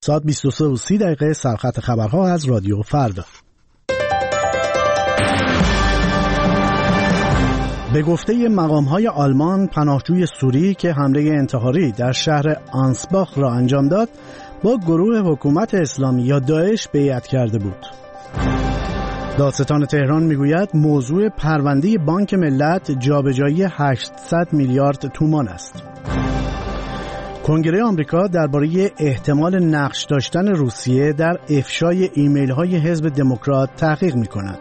ساعت 22:30 سرخط خبرها از رادیو فردا. به گفته مقام‌های آلمان، پناهجوی سوری که حمله انتحاری در شهر آنسباخ را انجام داد، با گروه حکومت اسلامی یا داعش بیعت کرده بود. دادستان تهران میگوید موضوع پرونده بانک ملت جابجایی 800 میلیارد تومان است. کنگره آمریکا درباره احتمال نقش داشتن روسیه در افشای ایمیل‌های حزب دموکرات تحقیق می‌کند.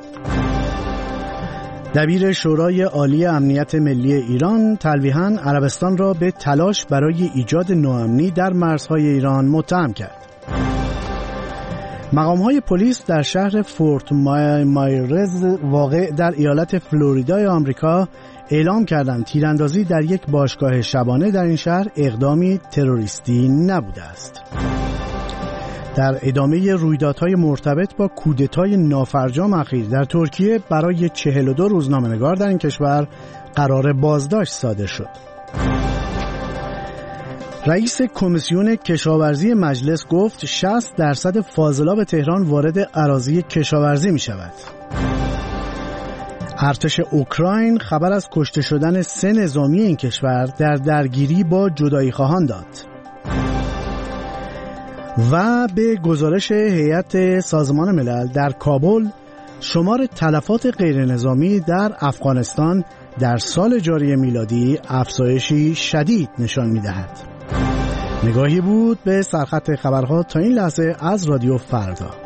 دبیر شورای عالی امنیت ملی ایران تلویحاً عربستان را به تلاش برای ایجاد ناامنی در مرزهای ایران متهم کرد. مقام‌های پلیس در شهر فورت مایرز واقع در ایالت فلوریدای آمریکا اعلام کردند تیراندازی در یک باشگاه شبانه در این شهر اقدامی تروریستی نبوده است. در ادامه رویدادهای مرتبط با کودتای نافرجام اخیر در ترکیه برای 42 روزنامه‌نگار در این کشور قرار بازداشت صادر شد. رئیس کمیسیون کشاورزی مجلس گفت 60% فاضلاب تهران وارد اراضی کشاورزی می شود. ارتش اوکراین خبر از کشته شدن 3 نظامی این کشور در درگیری با جدایی خواهان داد. و به گزارش هیئت سازمان ملل در کابل، شمار تلفات غیر نظامی در افغانستان در سال جاری میلادی افزایشی شدید نشان می‌دهد. نگاهی بود به سرخط خبرها تا این لحظه از رادیو فردا.